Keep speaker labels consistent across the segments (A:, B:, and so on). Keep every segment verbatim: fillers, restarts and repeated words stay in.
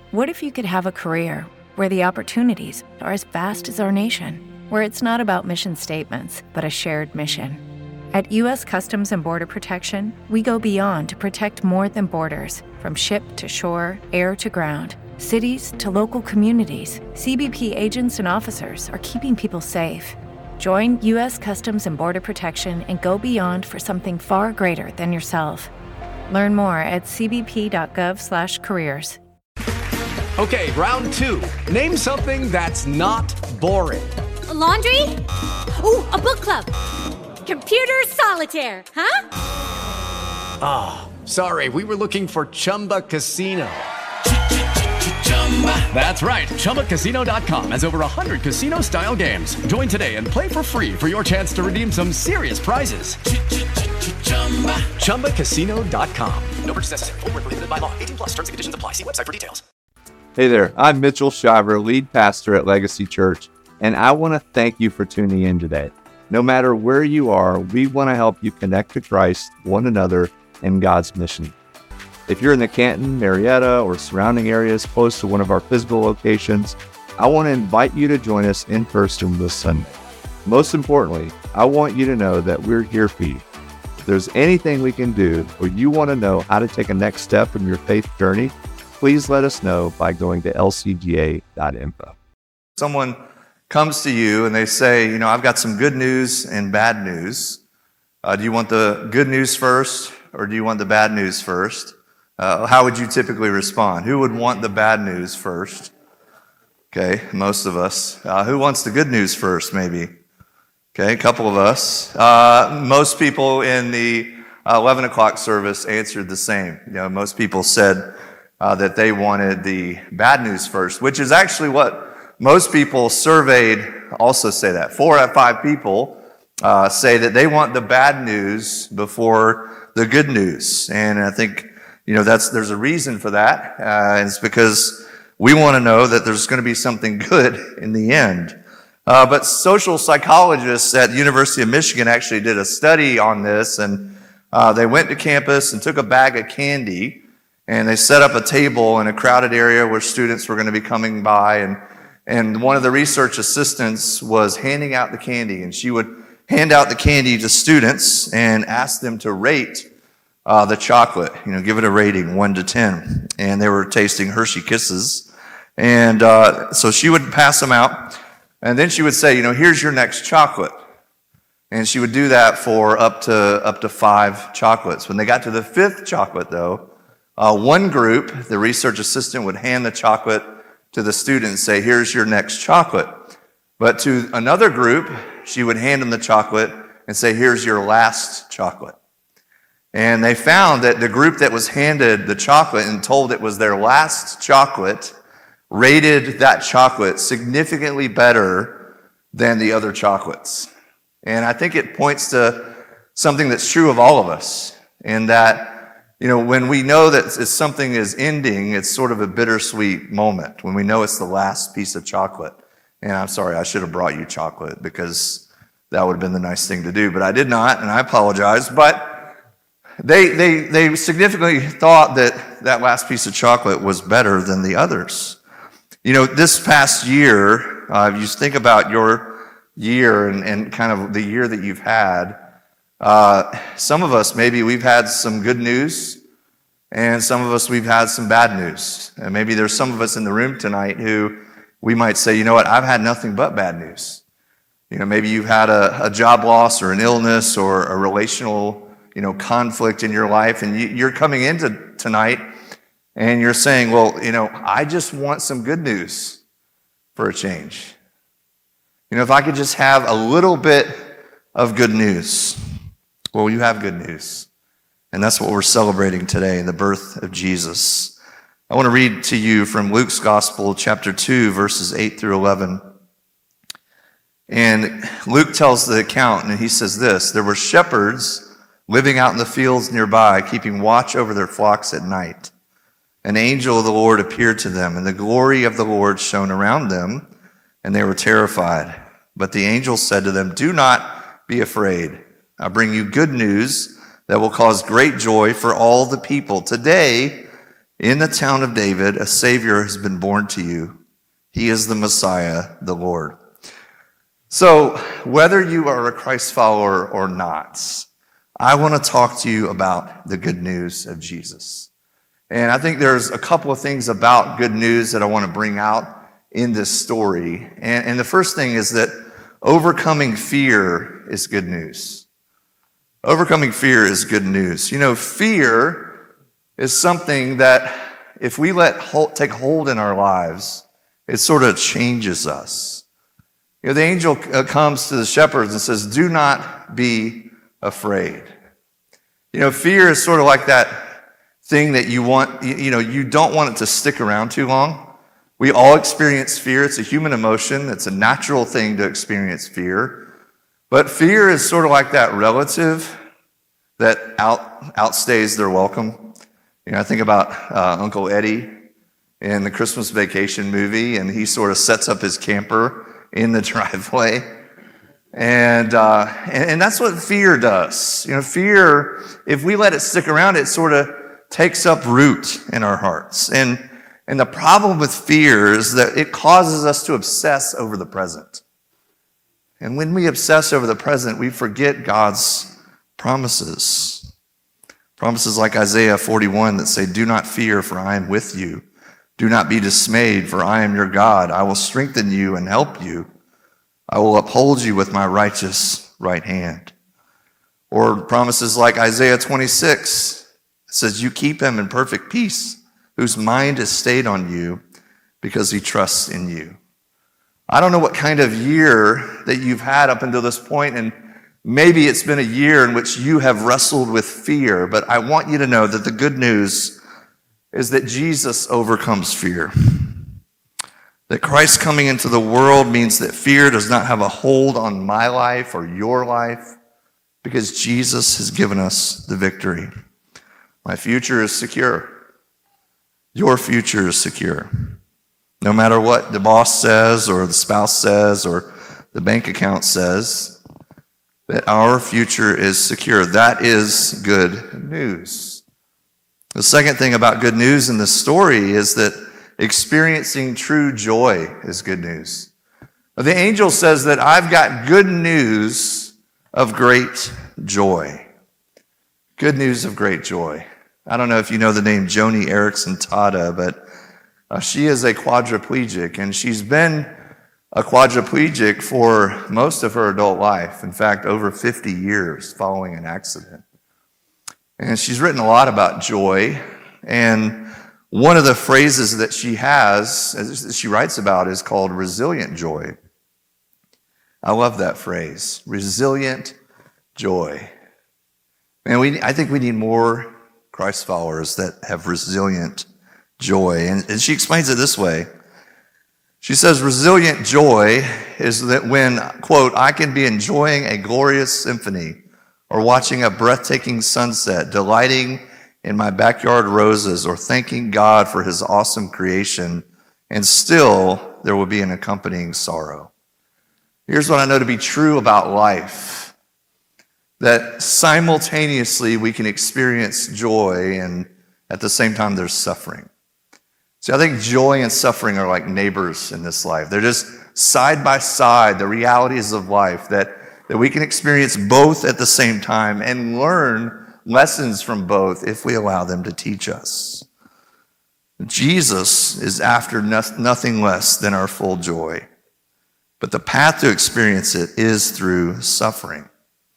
A: What if you could have a career where the opportunities are as vast as our nation, where it's not about mission statements, but a shared mission? At U S Customs and Border Protection, we go beyond to protect more than borders. From ship to shore, air to ground, cities to local communities, C B P agents and officers are keeping people safe. Join U S Customs and Border Protection and go beyond for something far greater than yourself. Learn more at c b p dot gov slash careers.
B: Okay, round two. Name something that's not boring.
C: A laundry? Ooh, a book club. Computer solitaire, huh?
B: Ah, oh, sorry, we were looking for Chumba Casino. That's right, Chumba Casino dot com has over one hundred casino-style games. Join today and play for free for your chance to redeem some serious prizes. Chumba Casino dot com. No purchase necessary. Void where prohibited by law. eighteen plus. Terms and conditions apply. See website for details.
D: Hey there, I'm Mitchell Shiver, lead pastor at Legacy Church, and I want to thank you for tuning in today. No matter where you are, we want to help you connect to Christ, one another, and God's mission. If you're in the Canton, Marietta, or surrounding areas close to one of our physical locations, I want to invite you to join us in person this Sunday. Most importantly, I want you to know that we're here for you. If there's anything we can do, or you want to know how to take a next step in your faith journey, please let us know by going to l c g a dot info.
E: Someone comes to you and they say, you know, I've got some good news and bad news. Uh, do you want the good news first, or do you want the bad news first? Uh, how would you typically respond? Who would want the bad news first? Okay, most of us. Uh, who wants the good news first, maybe? Okay, a couple of us. Uh, most people in the uh, eleven o'clock service answered the same. You know, most people said uh, that they wanted the bad news first, which is actually what most people surveyed also say that. Four out of five people uh, say that they want the bad news before the good news. And I think, you know, that's there's a reason for that. Uh, and it's because we want to know that there's going to be something good in the end. Uh, but social psychologists at the University of Michigan actually did a study on this, and uh, they went to campus and took a bag of candy, and they set up a table in a crowded area where students were going to be coming by, and And one of the research assistants was handing out the candy, and she would hand out the candy to students and ask them to rate uh, the chocolate, you know, give it a rating, one to ten. And they were tasting Hershey Kisses. And uh, so she would pass them out, and then she would say, you know, here's your next chocolate. And she would do that for up to up to five chocolates. When they got to the fifth chocolate, though, uh, one group, the research assistant would hand the chocolate to the student and say, here's your next chocolate. But to another group, she would hand them the chocolate and say, here's your last chocolate. And they found that the group that was handed the chocolate and told it was their last chocolate rated that chocolate significantly better than the other chocolates. And I think it points to something that's true of all of us, in that, you know, when we know that something is ending, it's sort of a bittersweet moment when we know it's the last piece of chocolate. And I'm sorry, I should have brought you chocolate because that would have been the nice thing to do, but I did not, and I apologize. But they they they significantly thought that that last piece of chocolate was better than the others. You know, this past year, uh, if you think about your year and, and kind of the year that you've had, Uh, some of us, maybe we've had some good news, and some of us, we've had some bad news. And maybe there's some of us in the room tonight who we might say, you know what, I've had nothing but bad news. You know, maybe you've had a, a job loss or an illness or a relational, you know, conflict in your life, and you, you're coming into tonight and you're saying, well, you know, I just want some good news for a change. You know, if I could just have a little bit of good news. Well, you have good news. And that's what we're celebrating today, the birth of Jesus. I want to read to you from Luke's Gospel, chapter two, verses eight through eleven. And Luke tells the account, and he says this: there were shepherds living out in the fields nearby, keeping watch over their flocks at night. An angel of the Lord appeared to them, and the glory of the Lord shone around them, and they were terrified. But the angel said to them, do not be afraid. I bring you good news that will cause great joy for all the people. Today, In the town of David, a Savior has been born to you. He is the Messiah, the Lord. So, whether you are a Christ follower or not, I want to talk to you about the good news of Jesus. And I think there's a couple of things about good news that I want to bring out in this story. And, and the first thing is that overcoming fear is good news. Overcoming fear is good news. You know, fear is something that if we let hold, take hold in our lives, it sort of changes us. You know, the angel comes to the shepherds and says, do not be afraid. You know, fear is sort of like that thing that you want, you know, you don't want it to stick around too long. We all experience fear. It's a human emotion. It's a natural thing to experience fear. But fear is sort of like that relative that out, outstays their welcome. You know, I think about uh, Uncle Eddie in the Christmas Vacation movie, and he sort of sets up his camper in the driveway. And, uh, and and that's what fear does. You know, fear, if we let it stick around, it sort of takes up root in our hearts. And, and the problem with fear is that it causes us to obsess over the present. And when we obsess over the present, we forget God's promises. Promises like Isaiah forty-one that say, do not fear, for I am with you. Do not be dismayed, for I am your God. I will strengthen you and help you. I will uphold you with my righteous right hand. Or promises like Isaiah twenty-six, it says, you keep him in perfect peace, whose mind is stayed on you because he trusts in you. I don't know what kind of year that you've had up until this point, and maybe it's been a year in which you have wrestled with fear, but I want you to know that the good news is that Jesus overcomes fear. That Christ coming into the world means that fear does not have a hold on my life or your life, because Jesus has given us the victory. My future is secure. Your future is secure. No matter what the boss says or the spouse says or the bank account says, that our future is secure. That is good news. The second thing about good news in this story is that experiencing true joy is good news. The angel says that I've got good news of great joy. Good news of great joy. I don't know if you know the name Joni Eareckson Tada, but uh, she is a quadriplegic, and she's been a quadriplegic for most of her adult life. In fact, over fifty years following an accident. And she's written a lot about joy. And one of the phrases that she has, that she writes about, is called resilient joy. I love that phrase, resilient joy. And we, I think we need more Christ followers that have resilient joy. And, and she explains it this way. She says, resilient joy is that when, quote, I can be enjoying a glorious symphony or watching a breathtaking sunset, delighting in my backyard roses or thanking God for his awesome creation, and still there will be an accompanying sorrow. Here's what I know to be true about life, that simultaneously we can experience joy and at the same time there's suffering. See, I think joy and suffering are like neighbors in this life. They're just side by side, the realities of life, that, that we can experience both at the same time and learn lessons from both if we allow them to teach us. Jesus is after no, nothing less than our full joy. But the path to experience it is through suffering.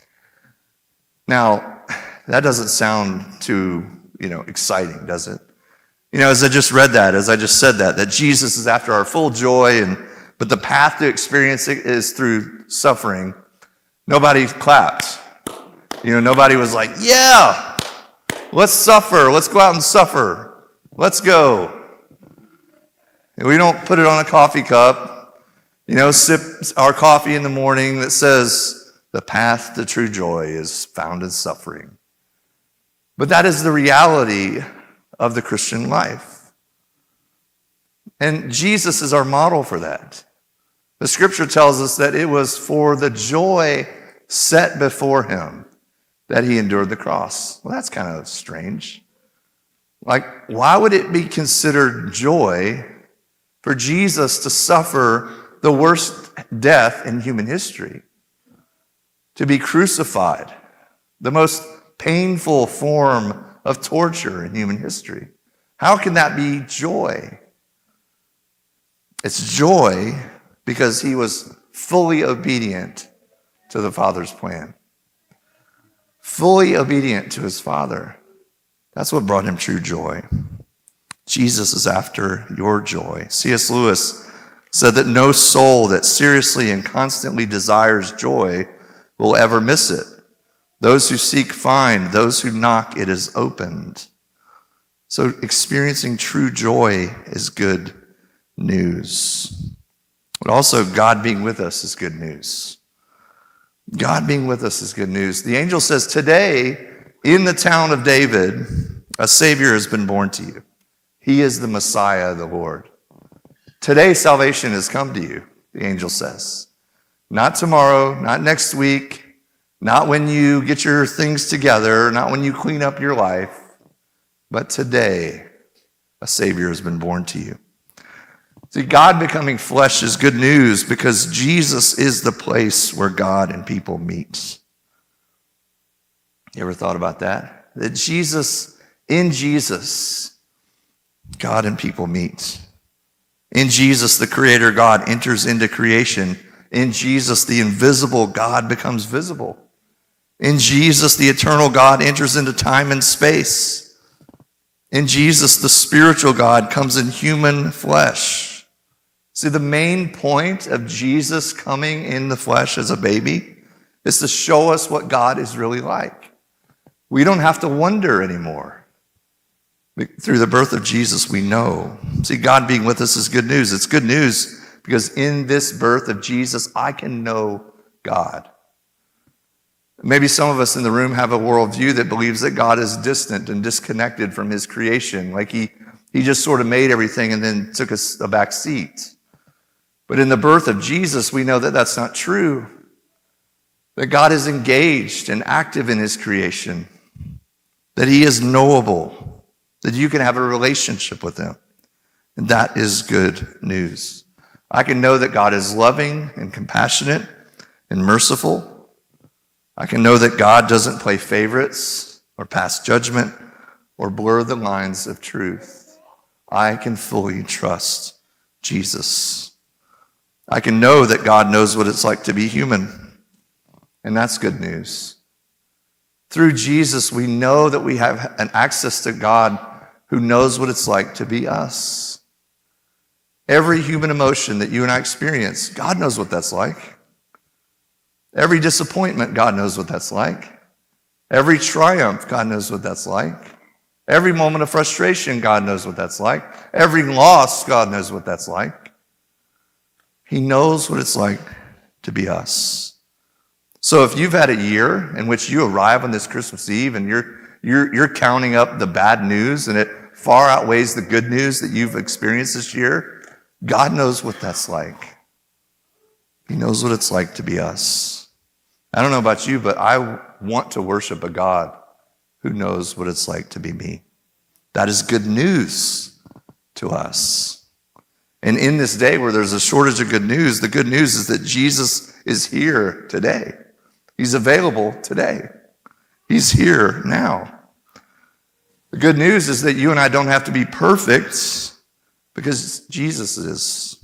E: Now, that doesn't sound too, you know, exciting, does it? You know, as I just read that, as I just said that, that Jesus is after our full joy, and but the path to experience it is through suffering. Nobody clapped. You know, nobody was like, yeah, let's suffer. Let's go out and suffer. Let's go. And we don't put it on a coffee cup, you know, sip our coffee in the morning that says the path to true joy is found in suffering. But that is the reality of the Christian life. And Jesus is our model for that. The scripture tells us that it was for the joy set before him that he endured the cross. Well, that's kind of strange. Like, why would it be considered joy for Jesus to suffer the worst death in human history? To be crucified, the most painful form of torture in human history. How can that be joy? It's joy because he was fully obedient to the Father's plan. Fully obedient to his Father. That's what brought him true joy. Jesus is after your joy. C S Lewis said that no soul that seriously and constantly desires joy will ever miss it. Those who seek find, those who knock, it is opened. So experiencing true joy is good news. But also God being with us is good news. God being with us is good news. The angel says, today in the town of David, a Savior has been born to you. He is the Messiah, the Lord. Today salvation has come to you, the angel says. Not tomorrow, not next week, not when you get your things together, not when you clean up your life, but today a Savior has been born to you. See, God becoming flesh is good news because Jesus is the place where God and people meet. You ever thought about that? That Jesus, in Jesus, God and people meet. In Jesus, the Creator God enters into creation. In Jesus, the invisible God becomes visible. In Jesus, the eternal God enters into time and space. In Jesus, the spiritual God comes in human flesh. See, the main point of Jesus coming in the flesh as a baby is to show us what God is really like. We don't have to wonder anymore. Through the birth of Jesus, we know. See, God being with us is good news. It's good news because in this birth of Jesus, I can know God. Maybe some of us in the room have a worldview that believes that God is distant and disconnected from his creation, like he, he just sort of made everything and then took a, a back seat. But in the birth of Jesus, we know that that's not true, that God is engaged and active in his creation, that he is knowable, that you can have a relationship with him. And that is good news. I can know that God is loving and compassionate and merciful. I can know that God doesn't play favorites or pass judgment or blur the lines of truth. I can fully trust Jesus. I can know that God knows what it's like to be human. And that's good news. Through Jesus, we know that we have an access to God who knows what it's like to be us. Every human emotion that you and I experience, God knows what that's like. Every disappointment, God knows what that's like. Every triumph, God knows what that's like. Every moment of frustration, God knows what that's like. Every loss, God knows what that's like. He knows what it's like to be us. So if you've had a year in which you arrive on this Christmas Eve and you're, you're, you're counting up the bad news and it far outweighs the good news that you've experienced this year, God knows what that's like. He knows what it's like to be us. I don't know about you, but I want to worship a God who knows what it's like to be me. That is good news to us. And in this day where there's a shortage of good news, the good news is that Jesus is here today. He's available today. He's here now. The good news is that you and I don't have to be perfect because Jesus is.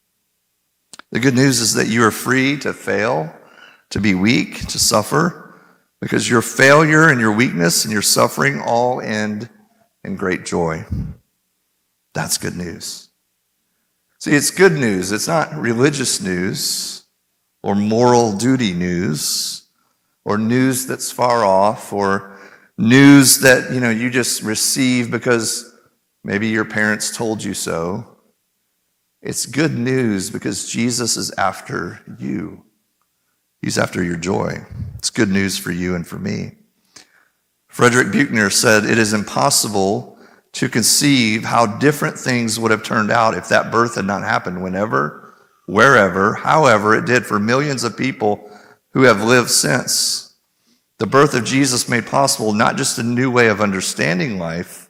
E: The good news is that you are free to fail, to be weak, to suffer, because your failure and your weakness and your suffering all end in great joy. That's good news. See, it's good news. It's not religious news or moral duty news or news that's far off or news that, you know, you just receive because maybe your parents told you so. It's good news because Jesus is after you. He's after your joy. It's good news for you and for me. Frederick Buechner said, "It is impossible to conceive how different things would have turned out if that birth had not happened whenever, wherever, however it did for millions of people who have lived since. The birth of Jesus made possible not just a new way of understanding life,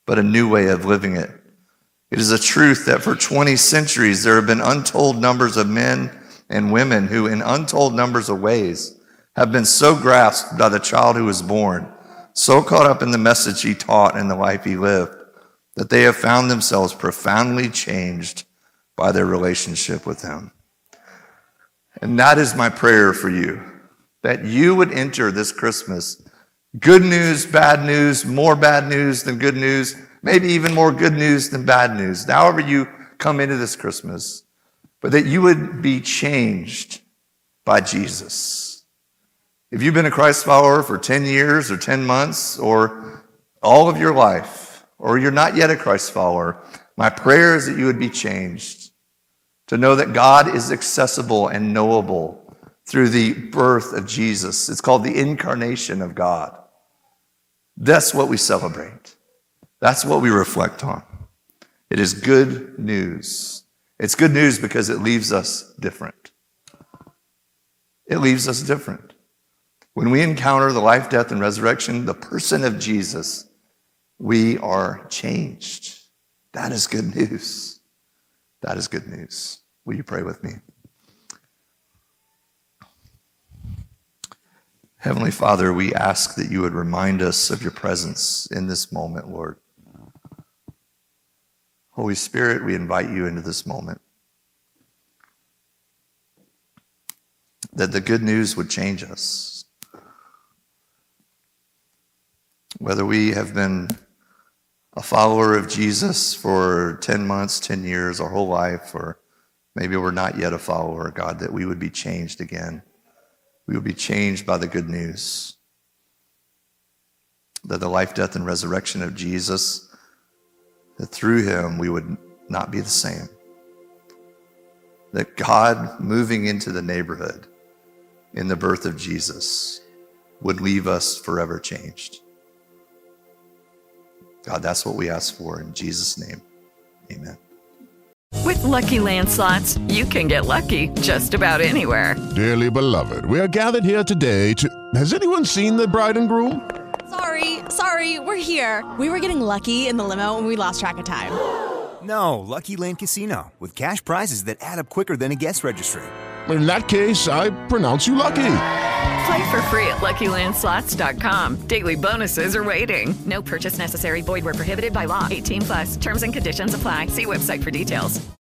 E: but a new way of living it. It is a truth that for twenty centuries there have been untold numbers of men and women who, in untold numbers of ways, have been so grasped by the child who was born, so caught up in the message he taught and the life he lived, that they have found themselves profoundly changed by their relationship with him. And that is my prayer for you, that you would enter this Christmas good news, bad news, more bad news than good news, maybe even more good news than bad news, however you come into this Christmas, but that you would be changed by Jesus. If you've been a Christ follower for ten years or ten months or all of your life, or you're not yet a Christ follower, my prayer is that you would be changed to know that God is accessible and knowable through the birth of Jesus. It's called the incarnation of God. That's what we celebrate. That's what we reflect on. It is good news. It's good news because it leaves us different. It leaves us different. When we encounter the life, death, and resurrection, the person of Jesus, we are changed. That is good news. That is good news. Will you pray with me? Heavenly Father, we ask that you would remind us of your presence in this moment, Lord. Holy Spirit, we invite you into this moment. That the good news would change us. Whether we have been a follower of Jesus for ten months, ten years, our whole life, or maybe we're not yet a follower, God, that we would be changed again. We would be changed by the good news. That the life, death, and resurrection of Jesus, that through him we would not be the same. That God moving into the neighborhood in the birth of Jesus would leave us forever changed. God, that's what we ask for in Jesus' name. Amen.
F: With Lucky Land Slots, you can get lucky just about anywhere.
G: Dearly beloved, we are gathered here today to... Has anyone seen the bride and groom?
H: Sorry, sorry, we're here. We were getting lucky in the limo and we lost track of time.
I: No, Lucky Land Casino, with cash prizes that add up quicker than a guest registry.
G: In that case, I pronounce you lucky.
F: Play for free at Lucky Land Slots dot com. Daily bonuses are waiting. No purchase necessary. Void where prohibited by law. eighteen plus. Terms and conditions apply. See website for details.